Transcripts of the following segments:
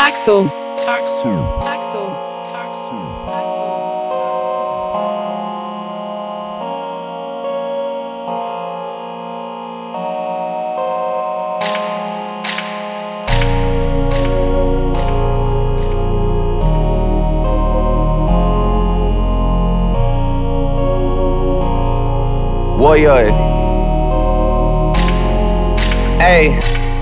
Axel. Axel. Axel. Warrior. Ayy,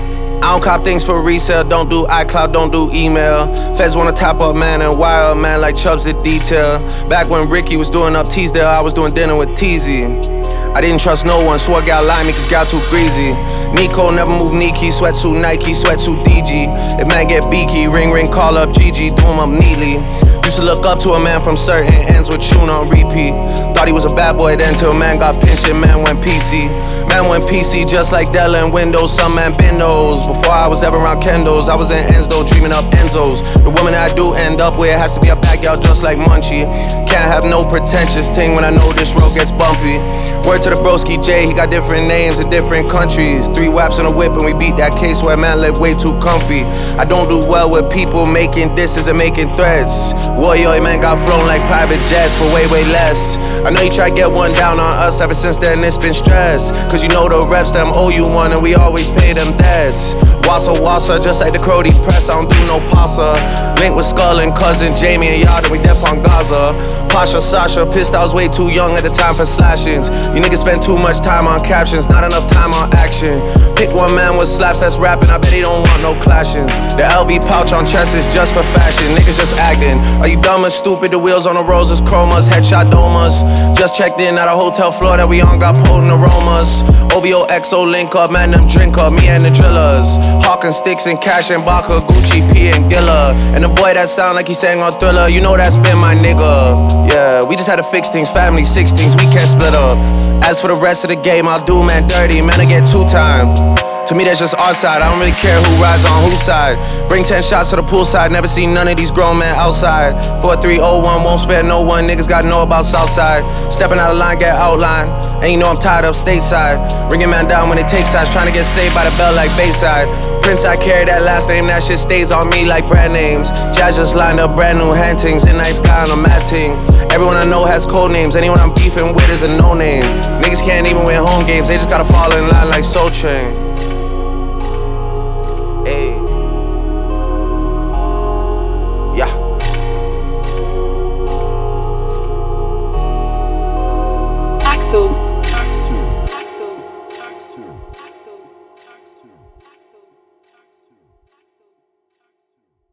I don't cop things for resale, don't do iCloud, don't do email. Feds wanna top up man and wire up man like Chubbs did detail. Back when Ricky was doing up Teasdale, I was doing dinner with Teasy. I didn't trust no one, swore gal lied me cause gal too greasy. Nico never move Nike, sweatsuit Nike, sweatsuit DG. If man get beaky, ring ring, call up Gigi, do him up neatly. Used to look up to a man from certain ends with tune on repeat. Thought he was a bad boy then till man got pinched and man went PC. Man went PC just like Dell and Windows, some man been those. Before I was ever around Kendos, I was in Enzo dreaming up Enzos. The woman that I do end up with has to be a backyard just like Munchie. Can't have no pretentious ting when I know this road gets bumpy. Word to the broski J, he got different names in different countries. 3 whaps in a whip and we beat that case where man lived way too comfy. I don't do well with people making disses and making threats. Warrior man got flown like private jets for way less. I know you try to get one down on us, ever since then it's been stress. Cause you know the reps them owe you one and we always pay them debts. Wassa, just like the Crody press, I don't do no pasta. Link with Skull and cousin Jamie and Yard and we dep on Gaza. Pasha, Sasha, pissed I was way too young at the time for slashings. You niggas spend too much time on captions, not enough time on action. Pick one man with slaps that's rapping, I bet he don't want no clashings. The LB pouch on chest is just for fashion, niggas just acting. Are you dumb or stupid? The wheels on the roses, chromas, headshot domas. Just checked in at a hotel floor that we on, got potent aromas. OVO XO link up, man, them drink up, me and the drillers. Hawking sticks and cash and Baka, Gucci, P and Gilla. And the boy that sound like he sang on Thriller, you know that's been my nigga. Yeah, we just had to fix things, family 16s, we can't split up. As for the rest of the game, I'll do man dirty, man, I get 2 time. To me, that's just our side. I don't really care who rides on whose side. Bring 10 shots to the poolside. Never seen none of these grown men outside. 4301, won't spare no one. Niggas gotta know about Southside. Stepping out of line, get outline. And you know I'm tied up stateside. Bringing man down when it takes sides. Trying to get saved by the bell like Bayside. Prince, I carry that last name. That shit stays on me like brand names. Jazz just lined up brand new hantings. And nice guy on a mat team. Everyone I know has code names. Anyone I'm beefing with is a no name. Niggas can't even win home games. They just gotta fall in line like Soul Train.